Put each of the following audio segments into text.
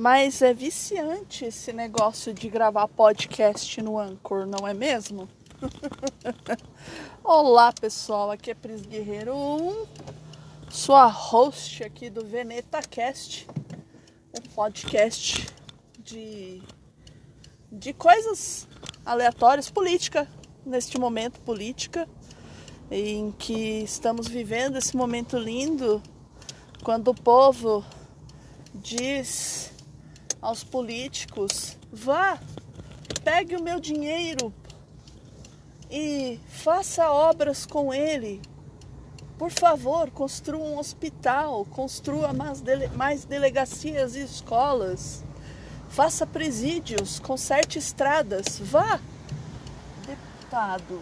Mas é viciante esse negócio de gravar podcast no Anchor, não é mesmo? Olá pessoal, aqui é Pris Guerreiro 1, sua host aqui do VenetaCast, um podcast de coisas aleatórias, política, neste momento política, em que estamos vivendo esse momento lindo, quando o povo diz aos políticos: vá, pegue o meu dinheiro e faça obras com ele. Por favor, construa um hospital, construa mais delegacias e escolas, faça presídios, conserte estradas. Vá, deputado.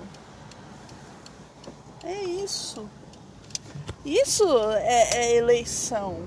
É isso. Isso é eleição.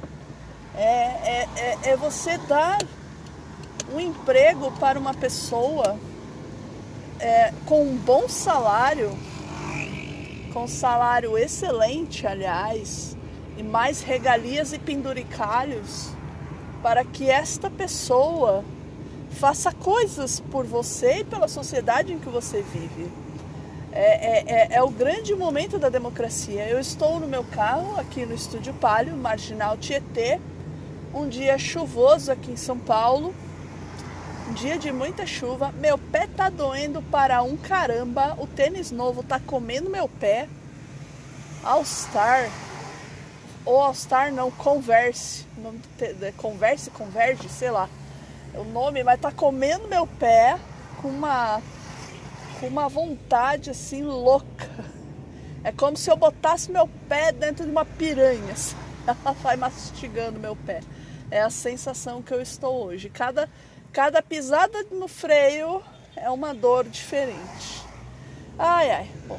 É você dar um emprego para uma pessoa com um bom salário, com um salário excelente, aliás, e mais regalias e penduricalhos, para que esta pessoa faça coisas por você e pela sociedade em que você vive. É o grande momento da democracia. Eu estou no meu carro, aqui no Estúdio Palio, Marginal Tietê, um dia chuvoso aqui em São Paulo, um dia de muita chuva, meu pé tá doendo para um caramba, o tênis novo tá comendo meu pé, All Star, ou All Star não, Converse, Converge, sei lá, o nome, mas tá comendo meu pé com uma vontade assim louca, é como se eu botasse meu pé dentro de uma piranha, ela vai mastigando meu pé. É a sensação que eu estou hoje. Cada pisada no freio é uma dor diferente. Ai. Bom.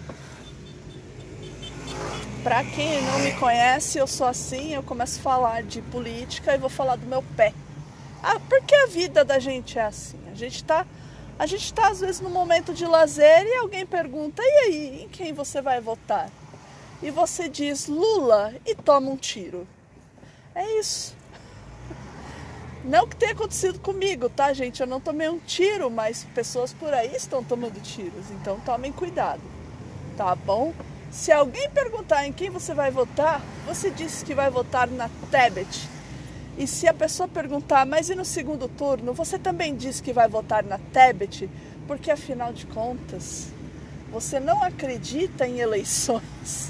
Pra quem não me conhece, eu sou assim, eu começo a falar de política e vou falar do meu pé. Porque a vida da gente é assim. A gente tá às vezes num momento de lazer e alguém pergunta: e aí, em quem você vai votar? E você diz Lula e toma um tiro. É isso. Não que tenha acontecido comigo, tá, gente? Eu não tomei um tiro, mas pessoas por aí estão tomando tiros. Então tomem cuidado, tá bom? Se alguém perguntar em quem você vai votar, você disse que vai votar na Tebet. E se a pessoa perguntar, mas e no segundo turno? Você também disse que vai votar na Tebet, porque afinal de contas, você não acredita em eleições.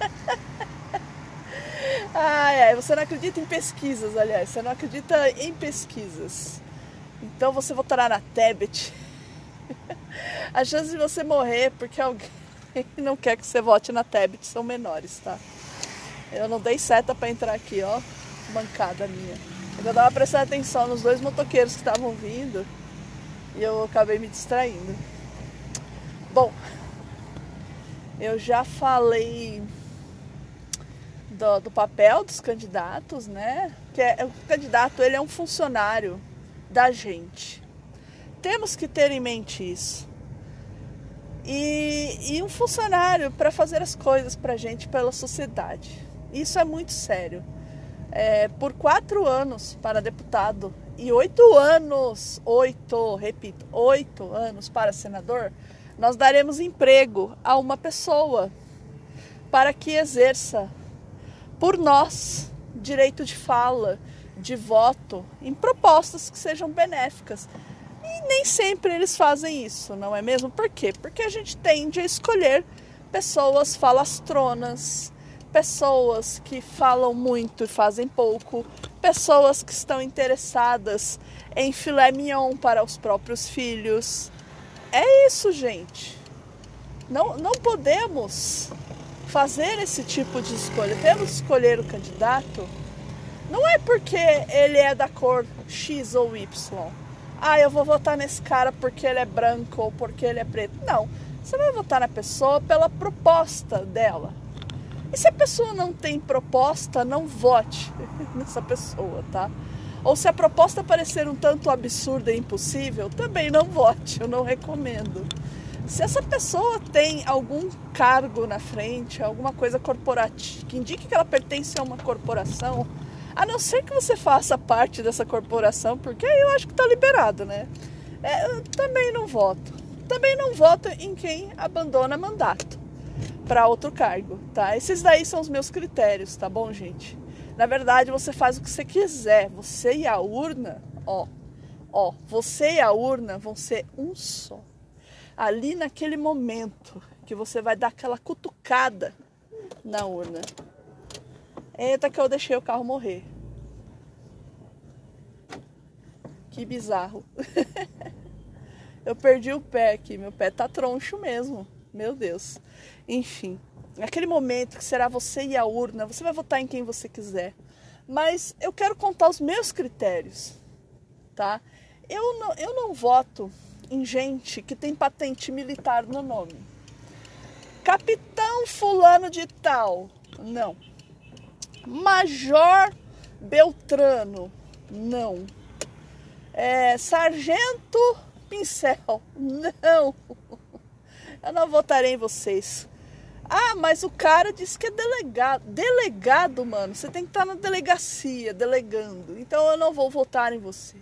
Você não acredita em pesquisas, aliás, você não acredita em pesquisas. Então você votará na Tebet. As chances de você morrer porque alguém não quer que você vote na Tebet são menores, tá? Eu não dei seta pra entrar aqui, ó, bancada minha. Eu tava prestando atenção nos dois motoqueiros que estavam vindo e eu acabei me distraindo. Bom, eu já falei do papel dos candidatos, né? Que o candidato, ele é um funcionário da gente. Temos que ter em mente isso. E um funcionário para fazer as coisas pra gente, pela sociedade. Isso é muito sério. Por 4 anos para deputado e 8 anos para senador, nós daremos emprego a uma pessoa para que exerça por nós direito de fala, de voto, em propostas que sejam benéficas. E nem sempre eles fazem isso, não é mesmo? Por quê? Porque a gente tende a escolher pessoas falastronas, pessoas que falam muito e fazem pouco, pessoas que estão interessadas em filé mignon para os próprios filhos. É isso, gente. Não podemos fazer esse tipo de escolha. Temos que escolher o candidato. Não é porque ele é da cor X ou Y. Eu vou votar nesse cara porque ele é branco ou porque ele é preto. Não, você vai votar na pessoa pela proposta dela. E se a pessoa não tem proposta, não vote nessa pessoa, tá? Ou se a proposta parecer um tanto absurda e impossível, também não vote, eu não recomendo. Se essa pessoa tem algum cargo na frente, alguma coisa corporativa, que indique que ela pertence a uma corporação, A não ser que você faça parte dessa corporação, porque aí eu acho que está liberado, né? Eu também não voto. Também não voto em quem abandona mandato para outro cargo, tá? Esses daí são os meus critérios, tá bom, gente? Na verdade, você faz o que você quiser. Você e a urna, você e a urna vão ser um só. Ali naquele momento que você vai dar aquela cutucada na urna. Eita que eu deixei o carro morrer. Que bizarro. Eu perdi o pé aqui, meu pé tá troncho mesmo. Meu Deus. Enfim, naquele momento que será você e a urna, você vai votar em quem você quiser. Mas eu quero contar os meus critérios, tá? Eu não voto em gente que tem patente militar no nome. Capitão fulano de tal, não. Major Beltrano, não. Sargento Pincel, não. Eu não votarei em vocês. Ah, mas o cara disse que é delegado. Delegado, mano, você tem que estar na delegacia, delegando. Então eu não vou votar em você.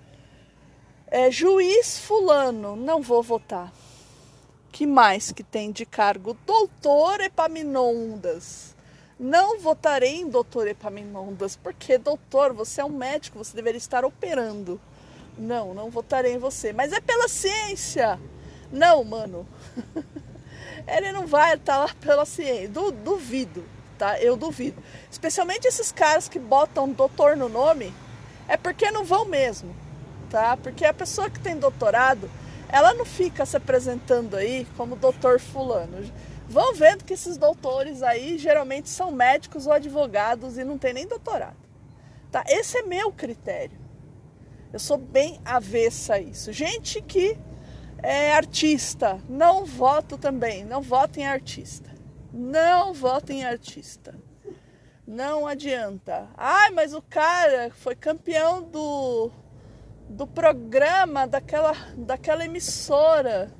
Juiz fulano, não vou votar. Que mais que tem de cargo? Doutor Epaminondas. Não votarei em doutor Epaminondas, porque doutor, você é um médico, você deveria estar operando. Não votarei em você. Mas é pela ciência. Não, mano. Ele não vai estar lá pela ciência. Duvido, tá? Eu duvido. Especialmente esses caras que botam doutor no nome, é porque não vão mesmo, tá? Porque a pessoa que tem doutorado, ela não fica se apresentando aí como doutor fulano. Vão vendo que esses doutores aí geralmente são médicos ou advogados e não tem nem doutorado, tá? Esse é meu critério. Eu sou bem avessa a isso. Gente que é artista, não voto também. Não voto em artista. Não voto em artista. Não adianta. Ai, mas o cara foi campeão do programa daquela emissora,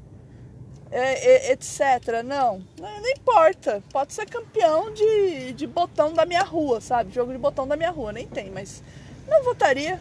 etc. Não importa. Pode ser campeão de botão da minha rua, sabe? Jogo de botão da minha rua, nem tem, mas não votaria.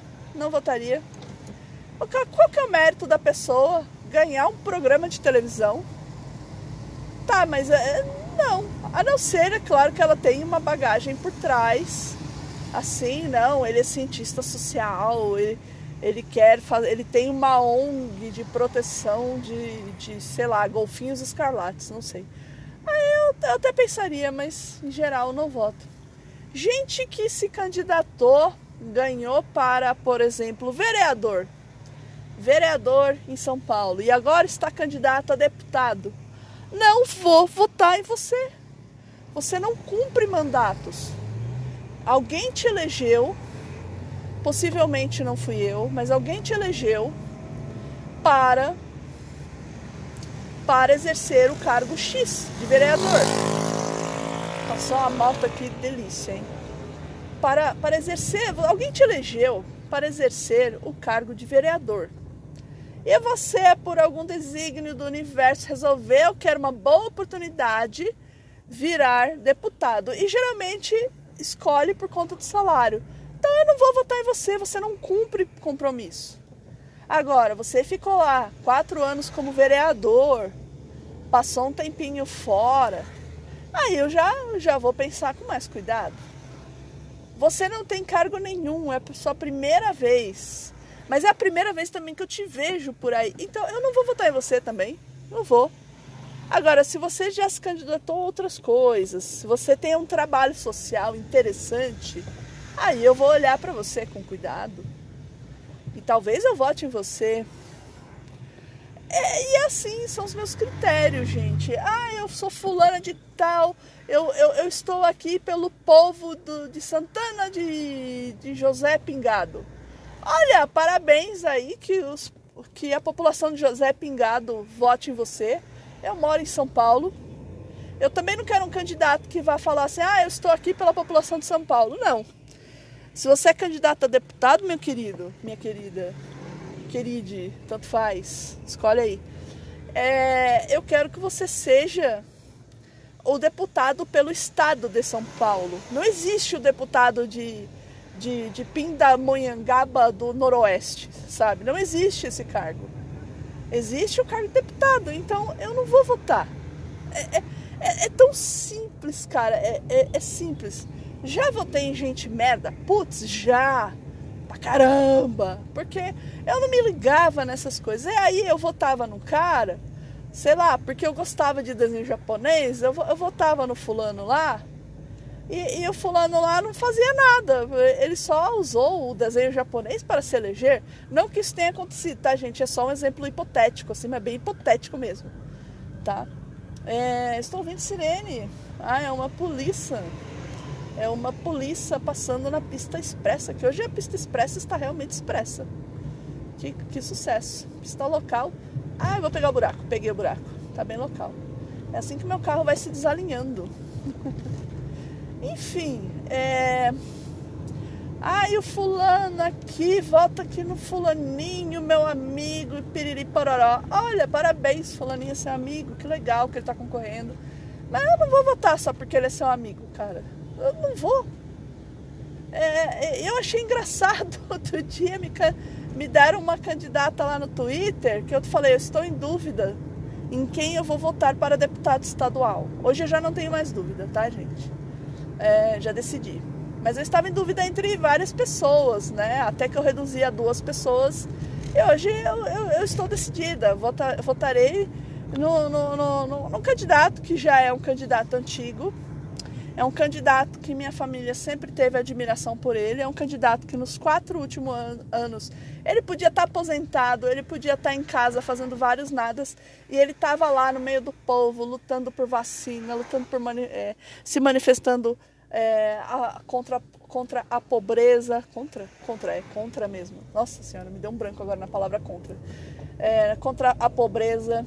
Qual que é o mérito da pessoa ganhar um programa de televisão? Tá, mas não. A não ser, é claro, que ela tem uma bagagem por trás. Assim, não, ele é cientista social, ele quer fazer, ele tem uma ONG de proteção de sei lá, golfinhos escarlates, não sei. Aí eu até pensaria, mas em geral não voto. Gente que se candidatou, ganhou para, por exemplo, vereador em São Paulo e agora está candidato a deputado. Não vou votar em você. Você não cumpre mandatos. Alguém te elegeu, possivelmente não fui eu, mas alguém te elegeu para exercer o cargo X de vereador. Passou uma moto aqui, delícia, hein? Para exercer, alguém te elegeu para exercer o cargo de vereador. E você, por algum desígnio do universo, resolveu que era uma boa oportunidade virar deputado. E geralmente escolhe por conta do salário. Então eu não vou votar em você, você não cumpre compromisso. Agora, você ficou lá 4 anos como vereador, passou um tempinho fora, aí eu já vou pensar com mais cuidado. Você não tem cargo nenhum, é a sua primeira vez. Mas é a primeira vez também que eu te vejo por aí. Então eu não vou votar em você também, não vou. Agora, se você já se candidatou a outras coisas, se você tem um trabalho social interessante, aí eu vou olhar para você com cuidado. E talvez eu vote em você. E assim são os meus critérios, gente. Ah, eu sou fulana de tal, eu estou aqui pelo povo de Santana de José Pingado. Olha, parabéns aí que a população de José Pingado vote em você. Eu moro em São Paulo. Eu também não quero um candidato que vá falar assim, eu estou aqui pela população de São Paulo. Não. Se você é candidato a deputado, meu querido, minha querida, queride, tanto faz, escolhe aí. Eu quero que você seja o deputado pelo estado de São Paulo. Não existe o deputado de de Pindamonhangaba do Noroeste, sabe? Não existe esse cargo. Existe o cargo de deputado, então eu não vou votar. É tão simples, cara, é simples. Já votei em gente merda? Putz, já, pra caramba, porque eu não me ligava nessas coisas. E aí eu votava num cara, sei lá, porque eu gostava de desenho japonês, eu votava no fulano lá, e o fulano lá não fazia nada, ele só usou o desenho japonês para se eleger. Não que isso tenha acontecido, tá, gente? É só um exemplo hipotético, assim, mas bem hipotético mesmo, tá? Estou ouvindo sirene. É uma polícia. É uma polícia passando na pista expressa, que hoje a pista expressa está realmente expressa. Que sucesso. Pista local. Eu vou pegar o buraco. Peguei o buraco. Tá bem local. É assim que meu carro vai se desalinhando. Enfim, e o fulano aqui, volta aqui no fulaninho, meu amigo, e piriri pororó. Olha, parabéns, fulaninho é seu amigo, que legal que ele tá concorrendo. Mas eu não vou votar só porque ele é seu amigo, cara. Eu não vou. Eu achei engraçado, outro dia me deram uma candidata lá no Twitter, que eu falei, eu estou em dúvida em quem eu vou votar para deputado estadual. Hoje eu já não tenho mais dúvida, tá, gente? Já decidi. Mas eu estava em dúvida entre várias pessoas, né? Até que eu reduzi a 2 pessoas. E hoje eu estou decidida. Votarei no candidato, que já é um candidato antigo. É um candidato que minha família sempre teve admiração por ele. É um candidato que nos 4 últimos anos ele podia estar aposentado, ele podia estar em casa fazendo vários nadas. E ele estava lá no meio do povo, lutando por vacina, lutando por se manifestando contra a pobreza. Contra mesmo. Nossa senhora, me deu um branco agora na palavra contra. Contra a pobreza.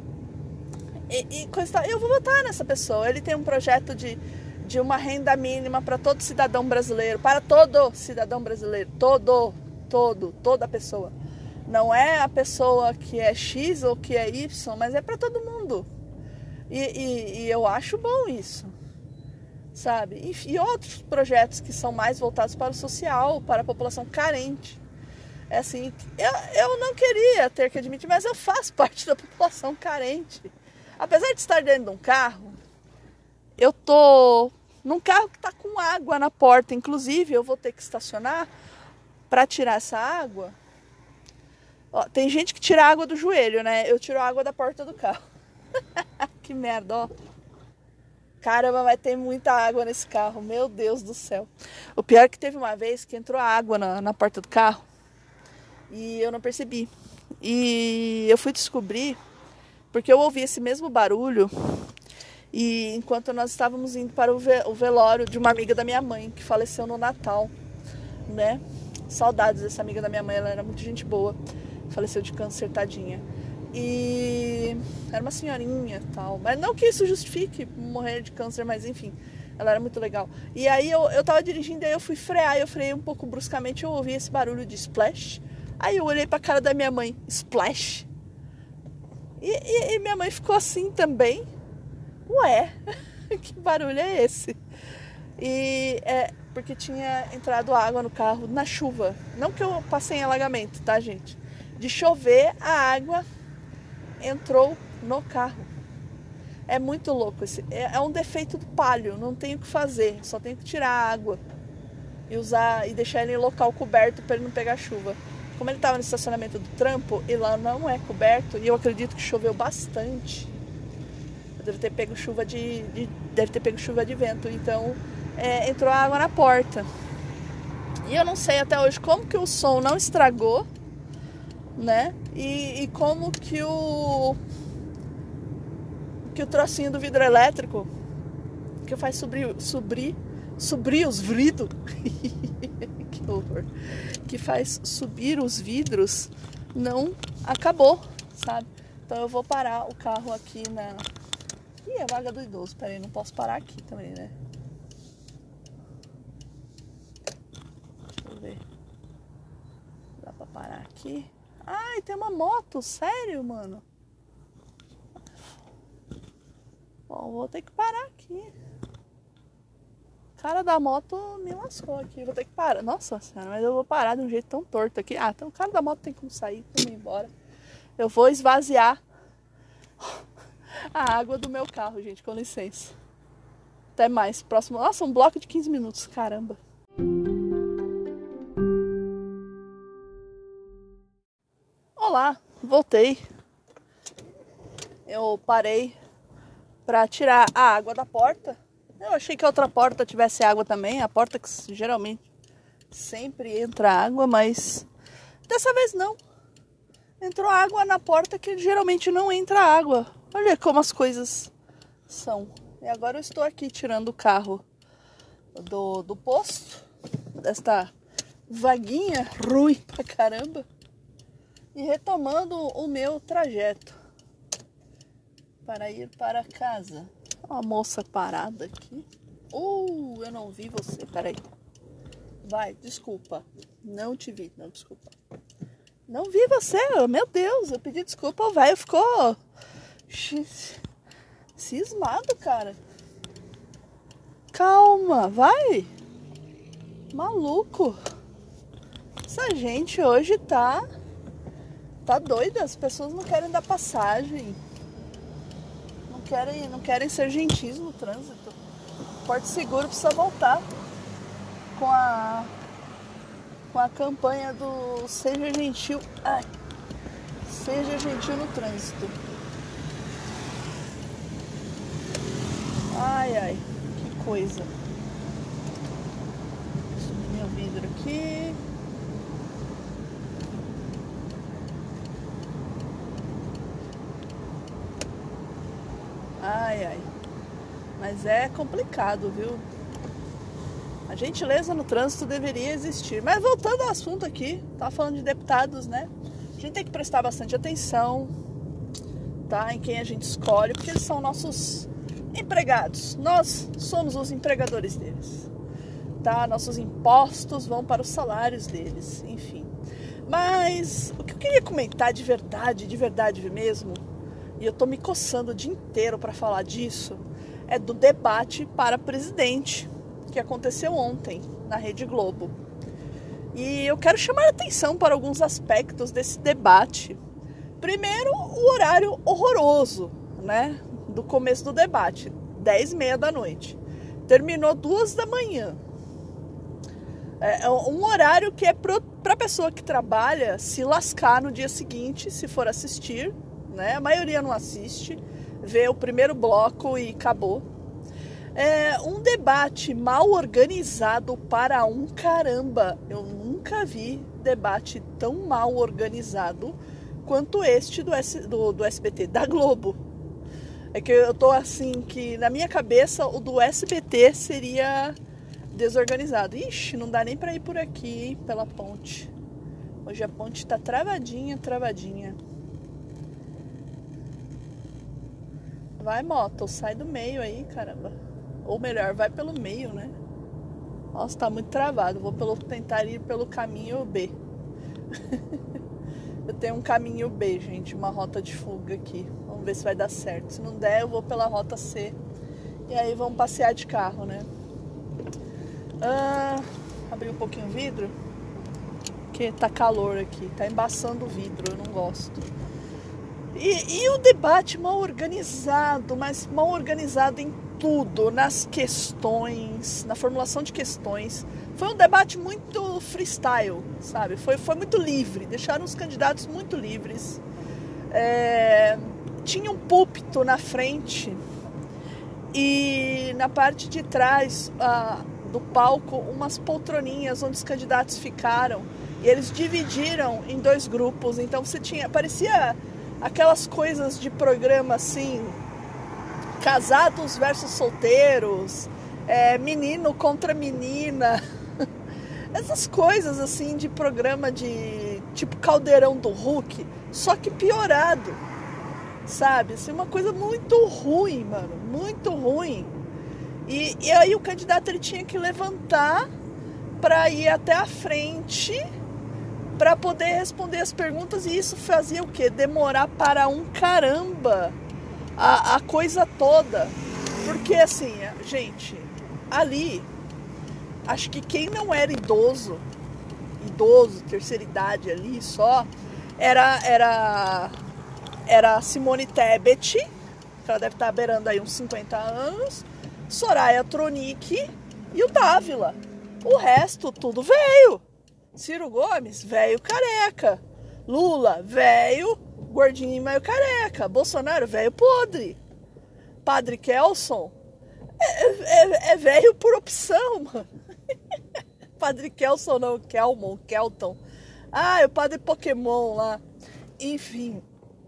E coisa. Eu vou votar nessa pessoa. Ele tem um projeto de uma renda mínima para todo cidadão brasileiro, toda pessoa. Não é a pessoa que é X ou que é Y, mas é para todo mundo. E eu acho bom isso, sabe? E outros projetos que são mais voltados para o social, para a população carente. Assim, eu não queria ter que admitir, mas eu faço parte da população carente. Apesar de estar dentro de um carro, eu tô num carro que está com água na porta. Inclusive, eu vou ter que estacionar para tirar essa água. Tem gente que tira água do joelho, né? Eu tiro a água da porta do carro. Que merda, ó. Caramba, vai ter muita água nesse carro. Meu Deus do céu. O pior é que teve uma vez que entrou água na porta do carro e eu não percebi. E eu fui descobrir porque eu ouvi esse mesmo barulho e enquanto nós estávamos indo para o velório de uma amiga da minha mãe que faleceu no Natal, né? Saudades dessa amiga da minha mãe, ela era muito gente boa. Faleceu de câncer, tadinha. E era uma senhorinha e tal. Mas não que isso justifique morrer de câncer, mas enfim, ela era muito legal. E aí eu tava dirigindo, aí eu fui frear, eu freiei um pouco bruscamente, eu ouvi esse barulho de splash. Aí eu olhei pra cara da minha mãe, splash. E minha mãe ficou assim também. Ué, que barulho é esse? E porque tinha entrado água no carro na chuva. Não que eu passei em alagamento, tá, gente? De chover, a água entrou no carro. É muito louco. É um defeito do Palio, não tenho o que fazer. Só tenho que tirar a água e deixar ele em local coberto para ele não pegar chuva. Como ele estava no estacionamento do trampo e lá não é coberto, e eu acredito que choveu bastante, deve ter pego chuva de vento, então entrou água na porta. E eu não sei até hoje como que o som não estragou, né? E como que o trocinho do vidro elétrico que faz subir os vidros que horror, que faz subir os vidros não acabou, sabe? Então eu vou parar o carro aqui na... Ih, é vaga do idoso, peraí, não posso parar aqui também, né? Deixa eu ver. Dá pra parar aqui? Ai, tem uma moto, sério, mano? Bom, vou ter que parar aqui. cara da moto me lascou aqui. Vou ter que parar. Nossa senhora, mas eu vou parar de um jeito tão torto aqui. Ah, então o cara da moto tem como sair, tem como ir embora. Eu vou esvaziar a água do meu carro, gente, com licença. Até mais. Próximo. Nossa, um bloco de 15 minutos. Caramba. Olá, voltei. Eu parei pra tirar a água da porta. Eu achei que a outra porta tivesse água também. A porta que geralmente sempre entra água, mas dessa vez não. Entrou água na porta que geralmente não entra água. Olha como as coisas são. E agora eu estou aqui tirando o carro do posto, desta vaguinha ruim pra caramba, e retomando o meu trajeto para ir para casa. Uma moça parada aqui. Eu não vi você, peraí. Vai, desculpa. Não te vi, não, desculpa. Não vi você, meu Deus, eu pedi desculpa, o velho ficou cismado, cara. Calma, vai. Maluco. Essa gente hoje tá doida, as pessoas não querem dar passagem. Não querem ser gentis no trânsito. Porto Seguro precisa voltar com a campanha do Seja Gentil. Seja gentil no trânsito. Ai, que coisa. Subir meu vidro aqui. Ai. Mas é complicado, viu? A gentileza no trânsito deveria existir. Mas voltando ao assunto aqui, tava falando de deputados, né? A gente tem que prestar bastante atenção, tá? Em quem a gente escolhe, porque eles são nossos empregados. Nós somos os empregadores deles, tá? Nossos impostos vão para os salários deles, enfim. Mas o que eu queria comentar de verdade mesmo, e eu tô me coçando o dia inteiro para falar disso, é do debate para presidente que aconteceu ontem na Rede Globo. E eu quero chamar a atenção para alguns aspectos desse debate. Primeiro, o horário horroroso, né, do começo do debate, 10h30 da noite. Terminou 2 da manhã. É um horário que é para a pessoa que trabalha se lascar no dia seguinte, se for assistir, né? A maioria não assiste, vê o primeiro bloco e acabou. É um debate mal organizado para um caramba. Eu nunca vi debate tão mal organizado quanto este do SBT, da Globo. É que eu tô assim, que na minha cabeça o do SBT seria desorganizado. Ixi, não dá nem pra ir por aqui, hein, pela ponte. Hoje a ponte tá travadinha. Vai, moto, sai do meio aí, caramba. Ou melhor, vai pelo meio, né? Nossa, tá muito travado. Vou tentar ir pelo caminho B. Eu tenho um caminho B, gente, uma rota de fuga aqui. Vamos ver se vai dar certo. Se não der, eu vou pela rota C. E aí vamos passear de carro, né? Abrir um pouquinho o vidro, porque tá calor aqui. Tá embaçando o vidro, eu não gosto. E o debate mal organizado, mas mal organizado em tudo, nas questões, na formulação de questões. Foi um debate muito freestyle, sabe? Foi muito livre, deixaram os candidatos muito livres. Tinha um púlpito na frente e na parte de trás do palco umas poltroninhas onde os candidatos ficaram, e eles dividiram em 2 grupos. Então parecia aquelas coisas de programa assim, casados versus solteiros, menino contra menina, essas coisas assim de programa de tipo Caldeirão do Hulk, só que piorado, sabe? Assim, uma coisa muito ruim, mano, muito ruim. E aí o candidato ele tinha que levantar para ir até a frente para poder responder as perguntas, e isso fazia o quê? Demorar para um caramba a coisa toda. Porque assim, gente, ali acho que quem não era idoso, terceira idade ali só, era Simone Tebet, que ela deve estar beirando aí uns 50 anos, Soraya Tronic e o Dávila. O resto, tudo velho. Ciro Gomes, velho careca. Lula, velho, gordinho e meio careca. Bolsonaro, velho podre. Padre Kelson, é velho por opção, mano. Padre Kelson não, Kelton. Ah, é o padre Pokémon lá. Enfim.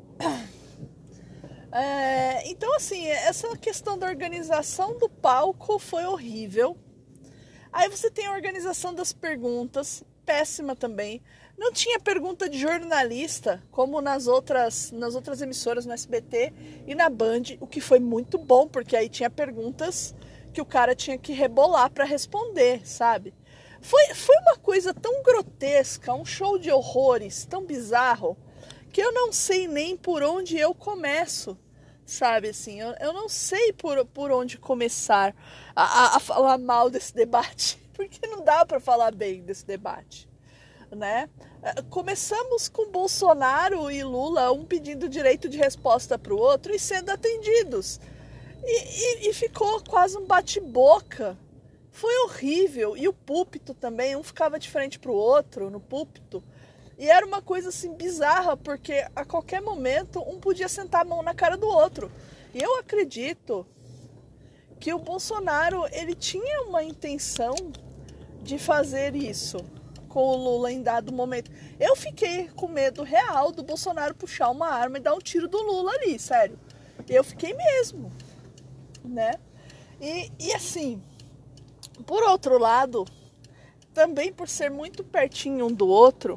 Então, assim, essa questão da organização do palco foi horrível. Aí você tem a organização das perguntas, péssima também. Não tinha pergunta de jornalista, como nas outras emissoras, no SBT e na Band, o que foi muito bom, porque aí tinha perguntas que o cara tinha que rebolar para responder, sabe? Foi uma coisa tão grotesca, um show de horrores tão bizarro, que eu não sei nem por onde eu começo, sabe? Assim, eu não sei por onde começar a falar mal desse debate, porque não dá para falar bem desse debate, né? Começamos com Bolsonaro e Lula, um pedindo direito de resposta para o outro e sendo atendidos. E ficou quase um bate-boca. Foi horrível. E o púlpito também, um ficava de frente para o outro no púlpito. E era uma coisa assim bizarra, porque a qualquer momento um podia sentar a mão na cara do outro. E eu acredito que o Bolsonaro, ele tinha uma intenção de fazer isso com o Lula em dado momento. Eu fiquei com medo real do Bolsonaro puxar uma arma e dar um tiro do Lula ali, sério. Eu fiquei mesmo, né? E assim, por outro lado, também por ser muito pertinho um do outro,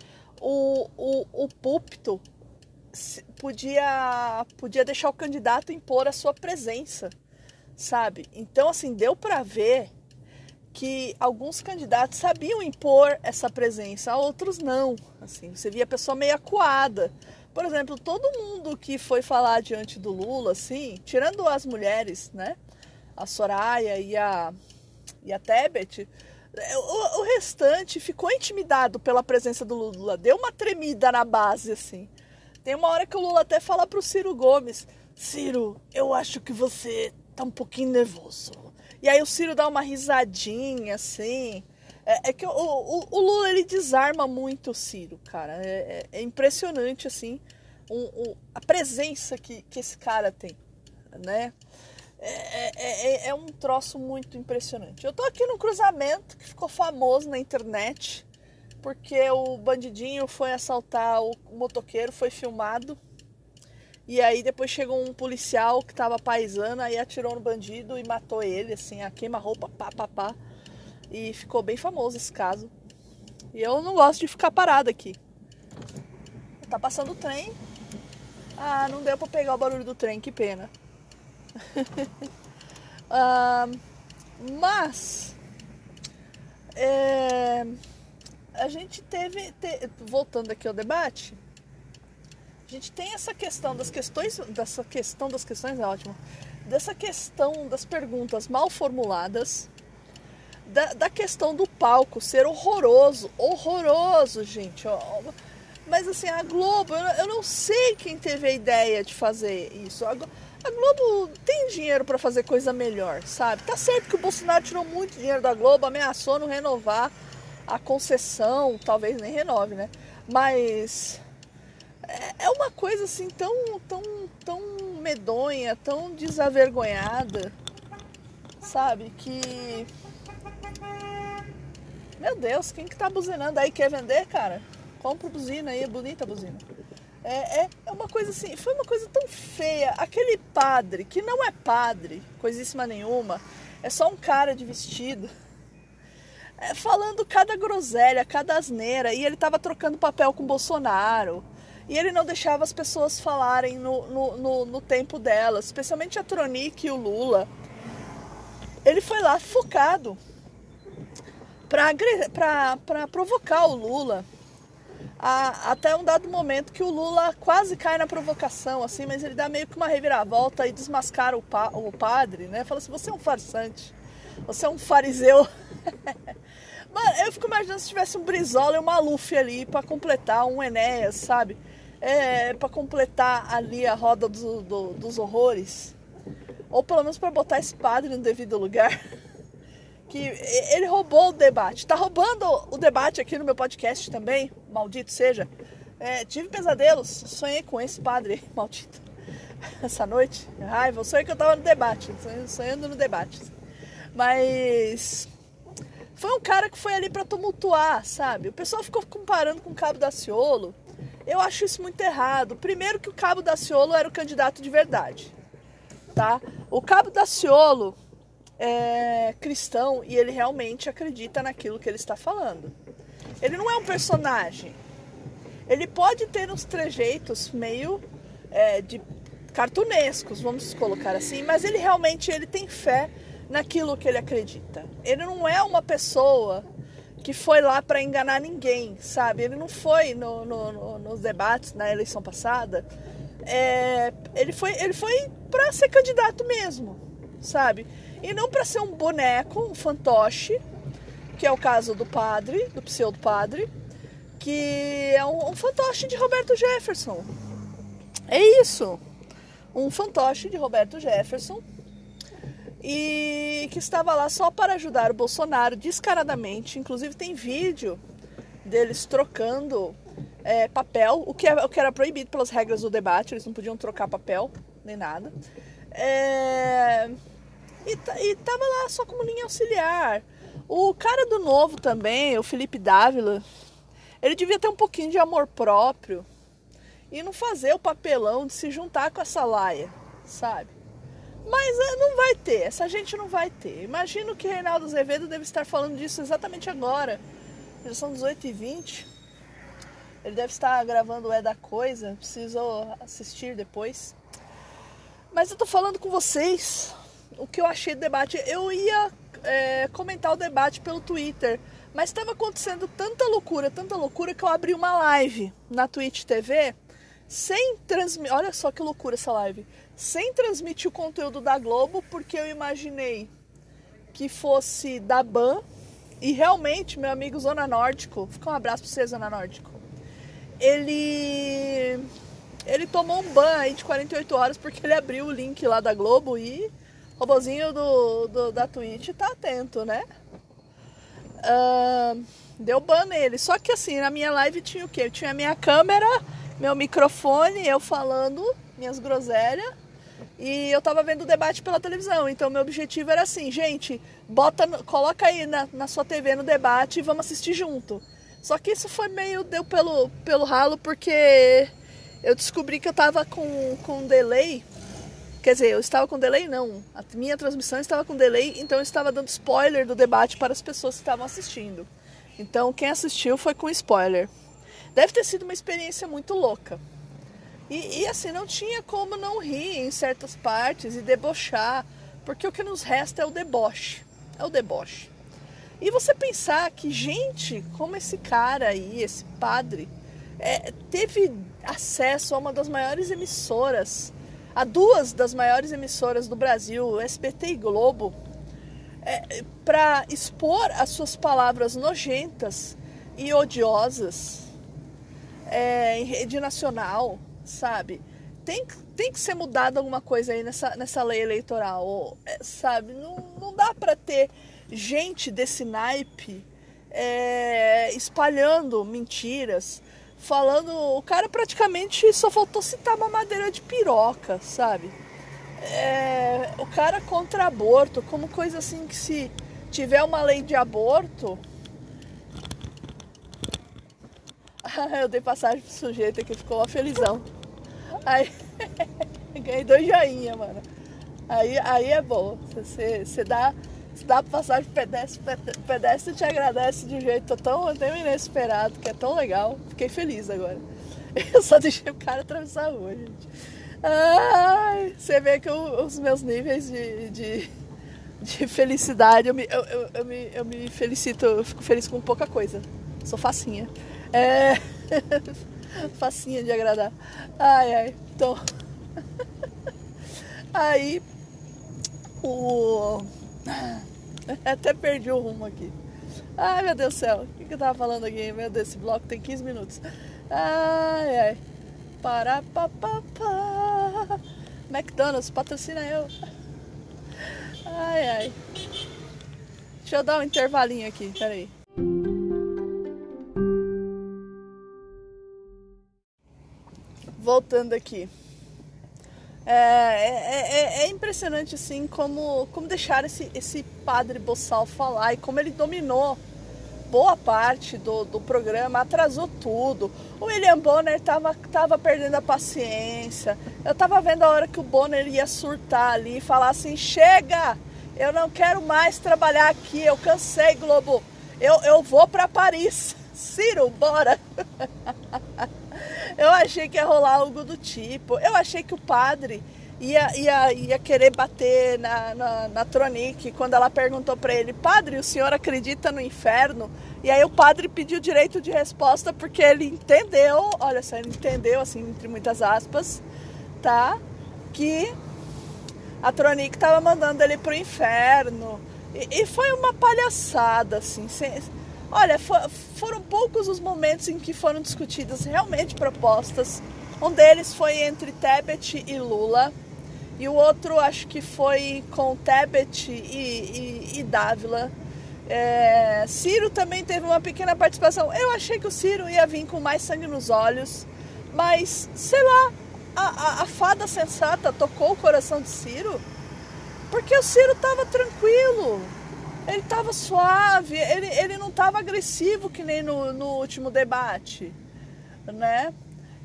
o púlpito podia deixar o candidato impor a sua presença, sabe? Então, assim, deu pra ver que alguns candidatos sabiam impor essa presença, outros não. Assim, você via a pessoa meio acuada. Por exemplo, todo mundo que foi falar diante do Lula, assim, tirando as mulheres, né? A Soraya e a Tebet, o restante ficou intimidado pela presença do Lula. Deu uma tremida na base, assim. Tem uma hora que o Lula até fala pro Ciro Gomes: Ciro, eu acho que você tá um pouquinho nervoso. E aí o Ciro dá uma risadinha, assim. É que o Lula, ele desarma muito o Ciro, cara. É impressionante, assim, a presença que esse cara tem, né? É um troço muito impressionante. Eu tô aqui num cruzamento que ficou famoso na internet, porque o bandidinho foi assaltar o motoqueiro, foi filmado. E aí depois chegou um policial que tava paisando, aí atirou no bandido e matou ele, assim, a queima-roupa, pá. E ficou bem famoso esse caso. E eu não gosto de ficar parada aqui. Tá passando o trem. Ah, não deu pra pegar o barulho do trem, que pena. Mas a gente voltando aqui ao debate, a gente tem essa questão das questões, é ótimo, dessa questão das perguntas mal formuladas, da questão do palco ser horroroso, gente. Mas assim, a Globo, eu não sei quem teve a ideia de fazer isso. A Globo tem dinheiro para fazer coisa melhor, sabe? Tá certo que o Bolsonaro tirou muito dinheiro da Globo, ameaçou não renovar a concessão, talvez nem renove, né? Mas é uma coisa assim tão medonha, tão desavergonhada, sabe? Que... Meu Deus, quem que tá buzinando aí? Quer vender, cara? Compra buzina aí, é bonita a buzina. É uma coisa assim, foi uma coisa tão feia. Aquele padre, que não é padre, coisíssima nenhuma, é só um cara de vestido, falando cada groselha, cada asneira, e ele tava trocando papel com o Bolsonaro, e ele não deixava as pessoas falarem no tempo delas, especialmente a Tronic e o Lula. Ele foi lá focado para provocar o Lula. Até um dado momento que o Lula quase cai na provocação, assim, mas ele dá meio que uma reviravolta e desmascara o padre, né? Fala assim, você é um farsante. Você é um fariseu. Mano, eu fico imaginando se tivesse um Brizola e um Maluf ali pra completar, um Enéas, sabe? Pra completar ali a roda dos horrores. Ou pelo menos pra botar esse padre no devido lugar. Que ele roubou o debate. Tá roubando o debate aqui no meu podcast também, maldito seja. Tive pesadelos, sonhei com esse padre maldito essa noite. Raiva, sonhei que eu tava no debate, sonhando no debate. Mas foi um cara que foi ali pra tumultuar, sabe? O pessoal ficou comparando com o Cabo Daciolo. Eu acho isso muito errado. Primeiro que o Cabo Daciolo era o candidato de verdade, tá? O Cabo Daciolo é cristão e ele realmente acredita naquilo que ele está falando. Ele não é um personagem. Ele pode ter uns trejeitos meio de cartunescos, vamos colocar assim, mas ele realmente tem fé naquilo que ele acredita. Ele não é uma pessoa que foi lá para enganar ninguém, sabe? Ele não foi nos debates na eleição passada. Ele foi para ser candidato mesmo, sabe? E não para ser um boneco, um fantoche, que é o caso do padre, do pseudo-padre, que é um fantoche de Roberto Jefferson. É isso, um fantoche de Roberto Jefferson, e que estava lá só para ajudar o Bolsonaro descaradamente. Inclusive tem vídeo deles trocando papel, o que era proibido pelas regras do debate, eles não podiam trocar papel, nem nada. E tava lá só como linha auxiliar. O cara do Novo também, o Felipe Dávila, ele devia ter um pouquinho de amor próprio e não fazer o papelão de se juntar com essa laia, sabe? Mas não vai ter, essa gente não vai ter. Imagino que Reinaldo Azevedo deve estar falando disso exatamente agora. Já são 18h20. Ele deve estar gravando o da Coisa, preciso assistir depois. Mas eu tô falando com vocês o que eu achei do debate. Eu ia comentar o debate pelo Twitter, mas estava acontecendo tanta loucura que eu abri uma live na Twitch TV sem transmitir. Olha só que loucura essa live. Sem transmitir o conteúdo da Globo, porque eu imaginei que fosse da Ban. E realmente, meu amigo Zona Nórdico, fica um abraço pra você, Zona Nórdico. Ele tomou um ban aí de 48 horas porque ele abriu o link lá da Globo e o robozinho da Twitch tá atento, né? Deu ban nele. Só que assim, na minha live tinha o quê? Eu tinha a minha câmera, meu microfone, eu falando minhas groselhas, e eu tava vendo o debate pela televisão. Então meu objetivo era assim, gente, coloca aí na sua TV no debate e vamos assistir junto. Só que isso foi deu pelo ralo, porque eu descobri que eu tava com delay. Quer dizer, eu estava com delay não, a minha transmissão estava com delay, então eu estava dando spoiler do debate para as pessoas que estavam assistindo. Então quem assistiu foi com spoiler. Deve ter sido uma experiência muito louca. E assim, não tinha como não rir em certas partes e debochar, porque o que nos resta é o deboche. É o deboche. E você pensar que gente como esse cara aí, esse padre, teve acesso a uma das maiores emissoras, a duas das maiores emissoras do Brasil, SBT e Globo, para expor as suas palavras nojentas e odiosas em rede nacional, sabe? Tem que ser mudado alguma coisa aí nessa lei eleitoral, sabe? Não dá para ter gente desse naipe espalhando mentiras, falando. O cara praticamente só faltou citar mamadeira de piroca, sabe? O cara contra aborto, como coisa assim que se tiver uma lei de aborto. Eu dei passagem pro sujeito aqui, ficou uma felizão. Aí ganhei 2 joinha, mano. Aí é bom. Você dá passagem pro pedestre te agradece de um jeito tão inesperado, que é tão legal. Fiquei feliz agora. Eu só deixei o cara atravessar a rua, gente. Ai, você vê que os meus níveis de felicidade, eu me felicito, eu fico feliz com pouca coisa. Sou facinha. Facinha de agradar. Ai, então. Aí Até perdi o rumo aqui. Ai, meu Deus do céu. O que eu tava falando aqui? Meu Deus, esse bloco tem 15 minutos. Ai, ai. Parapapapá. McDonald's, patrocina eu. Ai, ai. Deixa eu dar um intervalinho aqui, peraí. Voltando aqui. É impressionante, assim, como deixar esse padre boçal falar e como ele dominou boa parte do programa, atrasou tudo. O William Bonner tava perdendo a paciência. Eu tava vendo a hora que o Bonner ia surtar ali e falar assim: chega, eu não quero mais trabalhar aqui, eu cansei, Globo, eu vou pra Paris. Ciro, bora! Eu achei que ia rolar algo do tipo. Eu achei que o padre ia querer bater na Tronic quando ela perguntou para ele: padre, o senhor acredita no inferno? E aí o padre pediu direito de resposta porque ele entendeu, olha só, ele entendeu, assim, entre muitas aspas, tá? Que a Tronic estava mandando ele pro inferno. E foi uma palhaçada, assim, olha, foram poucos os momentos em que foram discutidas realmente propostas. Um deles foi entre Tebet e Lula. E o outro acho que foi com Tebet e Dávila. Ciro também teve uma pequena participação. Eu achei que o Ciro ia vir com mais sangue nos olhos. Mas, sei lá, a fada sensata tocou o coração de Ciro. Porque o Ciro estava tranquilo. Ele estava suave, ele não estava agressivo que nem no último debate, né?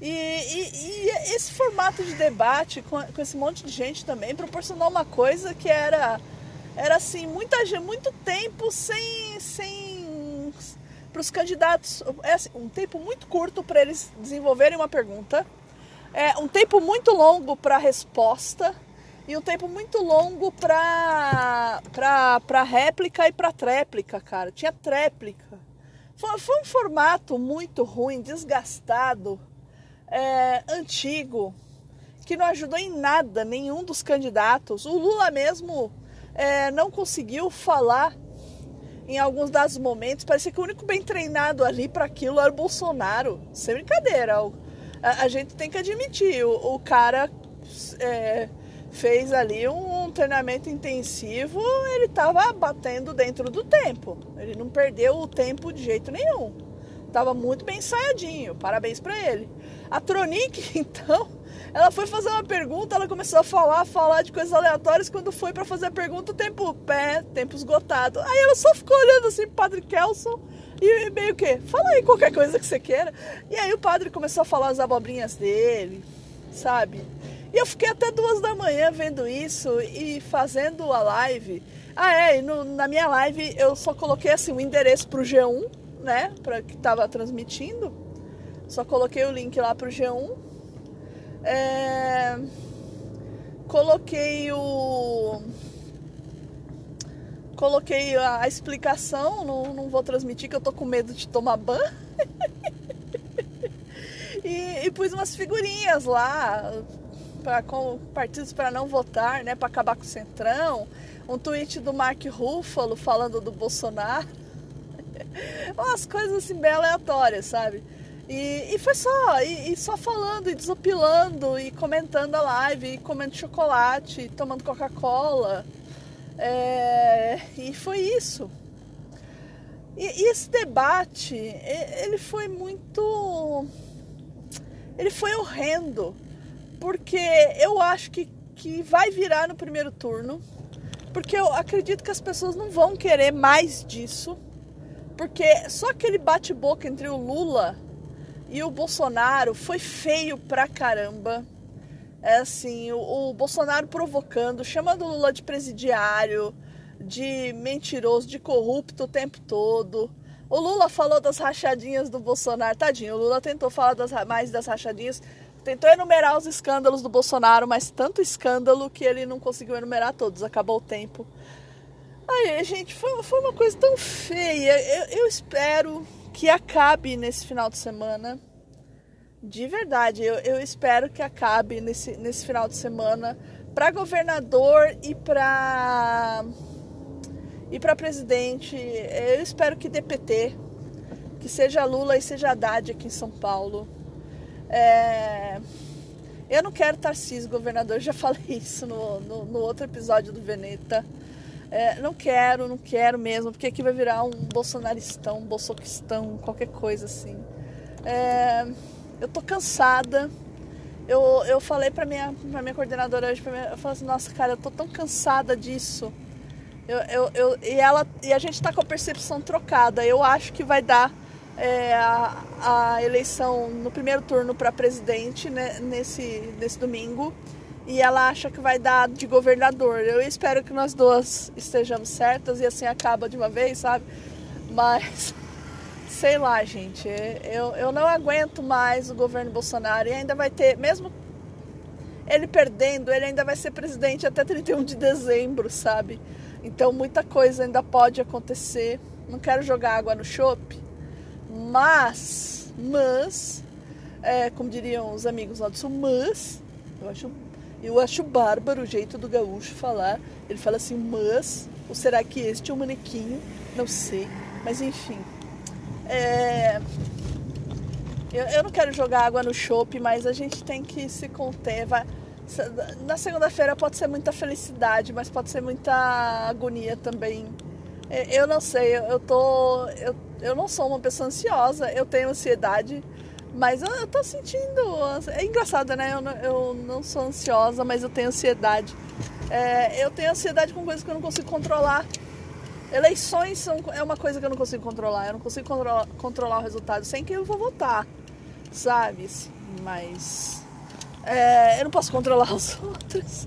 E esse formato de debate com esse monte de gente também proporcionou uma coisa que era assim, muito tempo sem para os candidatos, assim, um tempo muito curto para eles desenvolverem uma pergunta, um tempo muito longo para a resposta, e um tempo muito longo pra réplica e pra tréplica, cara. Tinha tréplica. Foi um formato muito ruim, desgastado, antigo, que não ajudou em nada nenhum dos candidatos. O Lula mesmo não conseguiu falar em alguns dos momentos. Parecia que o único bem treinado ali para aquilo era o Bolsonaro. Sem brincadeira. A gente tem que admitir, o cara... fez ali um treinamento intensivo, ele estava batendo dentro do tempo. Ele não perdeu o tempo de jeito nenhum. Estava muito bem ensaiadinho, parabéns para ele. A Tronic, então, ela foi fazer uma pergunta, ela começou a falar de coisas aleatórias. Quando foi para fazer a pergunta, o tempo esgotado. Aí ela só ficou olhando assim pro Padre Kelson e meio que, fala aí qualquer coisa que você queira. E aí o padre começou a falar as abobrinhas dele, sabe? E eu fiquei até 2 da manhã vendo isso e fazendo a live. Na minha live eu só coloquei assim o endereço pro G1, né? Para que tava transmitindo. Só coloquei o link lá pro G1. Coloquei a explicação. Não vou transmitir que eu tô com medo de tomar ban. e pus umas figurinhas lá. Com partidos para não votar, né, para acabar com o Centrão, um tweet do Mark Ruffalo falando do Bolsonaro, umas coisas assim bem aleatórias, sabe? E foi só falando e desopilando e comentando a live, e comendo chocolate, e tomando Coca-Cola, e foi isso. E esse debate, ele foi horrendo. Porque eu acho que vai virar no primeiro turno. Porque eu acredito que as pessoas não vão querer mais disso. Porque só aquele bate-boca entre o Lula e o Bolsonaro foi feio pra caramba. Assim, o Bolsonaro provocando, chamando o Lula de presidiário, de mentiroso, de corrupto o tempo todo. O Lula falou das rachadinhas do Bolsonaro. Tadinho, o Lula tentou falar mais das rachadinhas. Tentou enumerar os escândalos do Bolsonaro, mas tanto escândalo que ele não conseguiu enumerar todos, acabou o tempo. Aí, gente, foi uma coisa tão feia. Eu espero que acabe nesse final de semana. De verdade, eu espero que acabe nesse final de semana para governador e para E para presidente, eu espero que dê PT, que seja Lula e seja Haddad aqui em São Paulo. Eu não quero Tarcísio governador, já falei isso no outro episódio do Veneta. Não quero mesmo, porque aqui vai virar um bolsonaristão, um bolsoquistão, qualquer coisa assim. Eu tô cansada. Eu falei pra minha coordenadora hoje, eu falei assim, nossa, cara, eu tô tão cansada disso. E a gente tá com a percepção trocada. Eu acho que vai dar a eleição no primeiro turno para presidente, né, nesse domingo. E ela acha que vai dar de governador. Eu espero que nós duas estejamos certas e assim acaba de uma vez, sabe? Mas, sei lá, gente. Eu não aguento mais o governo Bolsonaro. E ainda vai ter, mesmo ele perdendo, ele ainda vai ser presidente até 31 de dezembro, sabe? Então muita coisa ainda pode acontecer. Não quero jogar água no chope. Mas, como diriam os amigos lá do Sul, eu acho bárbaro o jeito do gaúcho falar. Ele fala assim, mas, ou será que este é um manequinho? Não sei, mas enfim. Eu não quero jogar água no chope, mas a gente tem que se conter. Na segunda-feira pode ser muita felicidade, mas pode ser muita agonia também. Eu não sei, eu não sou uma pessoa ansiosa, eu tenho ansiedade, mas eu tô sentindo... É engraçado, né? Eu não sou ansiosa, mas eu tenho ansiedade. Eu tenho ansiedade com coisas que eu não consigo controlar. Eleições é uma coisa que eu não consigo controlar. Eu não consigo controlar o resultado sem que eu vou votar, sabe? Mas eu não posso controlar os outros.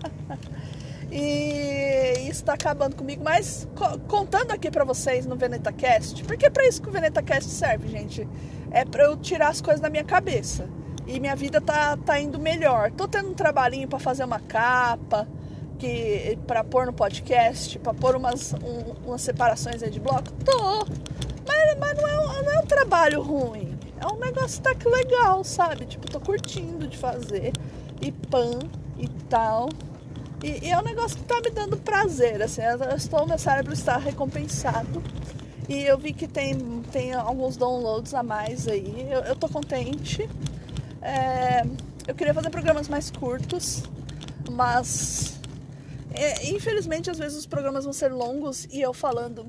E isso tá acabando comigo. Mas contando aqui pra vocês no VenetaCast, porque é pra isso que o VenetaCast serve, gente. É pra eu tirar as coisas da minha cabeça. E minha vida tá indo melhor. Tô tendo um trabalhinho pra fazer uma capa, pra pôr no podcast, pra pôr umas separações aí de bloco. Tô. Mas não é um trabalho ruim. É um negócio tá que legal, sabe? Tipo, tô curtindo de fazer. E e tal. E é um negócio que tá me dando prazer, assim, meu cérebro está recompensado. E eu vi que tem alguns downloads a mais aí, eu tô contente. Eu queria fazer programas mais curtos, mas infelizmente às vezes os programas vão ser longos e eu falando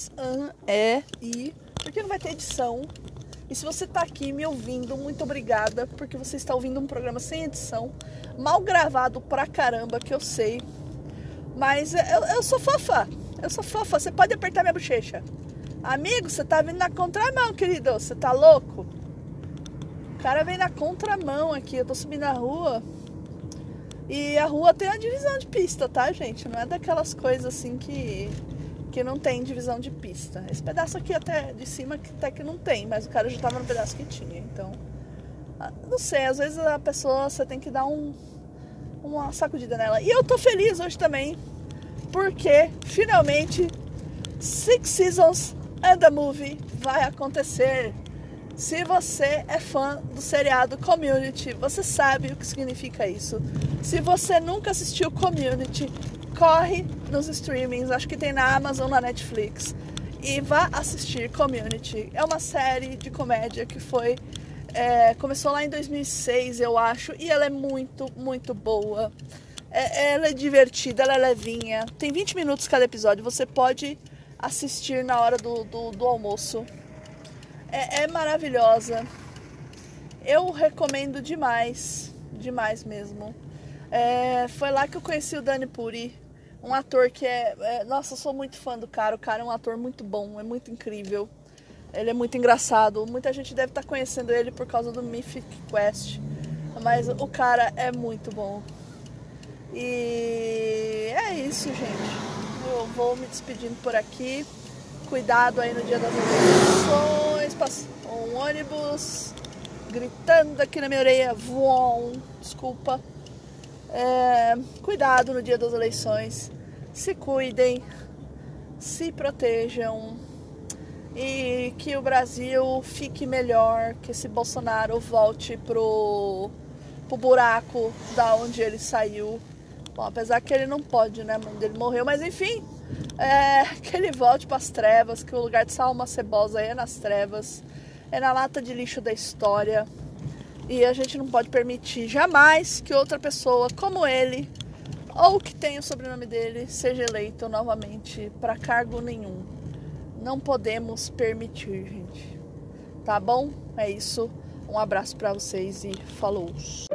porque não vai ter edição. E se você tá aqui me ouvindo, muito obrigada, porque você está ouvindo um programa sem edição, mal gravado pra caramba, que eu sei. Mas eu sou fofa, você pode apertar minha bochecha. Amigo, você tá vindo na contramão, querido, você tá louco? O cara vem na contramão aqui, eu tô subindo a rua. E a rua tem uma divisão de pista, tá, gente? Não é daquelas coisas assim que não tem divisão de pista. Esse pedaço aqui até de cima até que não tem, mas o cara já tava no pedaço que tinha. Então, não sei, às vezes a pessoa, você tem que dar uma sacudida nela. E eu tô feliz hoje também, porque finalmente 6 Seasons and the Movie vai acontecer. Se você é fã do seriado Community, você sabe o que significa isso. Se você nunca assistiu Community, corre nos streamings, acho que tem na Amazon, na Netflix, e vá assistir Community. É uma série de comédia que começou lá em 2006, eu acho, e ela é muito, muito boa. Ela é divertida, ela é levinha, tem 20 minutos cada episódio, você pode assistir na hora do almoço. É maravilhosa. Eu recomendo demais, demais mesmo. Foi lá que eu conheci o Dani Puri, um ator que nossa, eu sou muito fã do cara. O cara é um ator muito bom, é muito incrível. Ele é muito engraçado. Muita gente deve estar conhecendo ele por causa do Mythic Quest, mas o cara é muito bom. E é isso, gente. Eu vou me despedindo por aqui. Cuidado aí no dia das eleições. Passou um ônibus gritando aqui na minha orelha. Desculpa. Cuidado no dia das eleições. Se cuidem. Se protejam. E que o Brasil fique melhor. Que esse Bolsonaro volte pro buraco da onde ele saiu. Bom, apesar que ele não pode, né? A mãe dele morreu. Mas enfim, que ele volte para as trevas, que o lugar de sua alma cebosa é nas trevas, é na lata de lixo da história. E a gente não pode permitir jamais que outra pessoa como ele, ou que tenha o sobrenome dele, seja eleito novamente para cargo nenhum. Não podemos permitir, gente. Tá bom? É isso. Um abraço para vocês e falou!